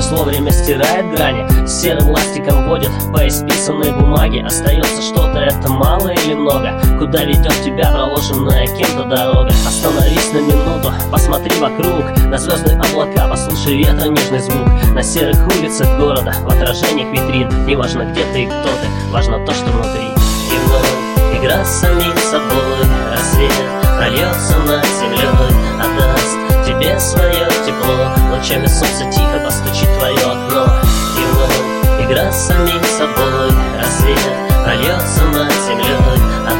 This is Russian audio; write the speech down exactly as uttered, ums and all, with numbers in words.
Число время стирает грани, серым ластиком водит по исписанной бумаге. Остается что-то, это мало или много? Куда ведет тебя проложенная кем-то дорога? Остановись на минуту, посмотри вокруг, на звездные облака, послушай ветра нежный звук. На серых улицах города, в отражениях витрин. Неважно где ты и кто ты, важно то, что внутри. И вновь игра с самим собой, рассвет прольется над землей, отдаст тебе свое тепло. Лучами солнца тихо постучит твое окно. И вновь игра с самим собой, рассвет прольется над землей,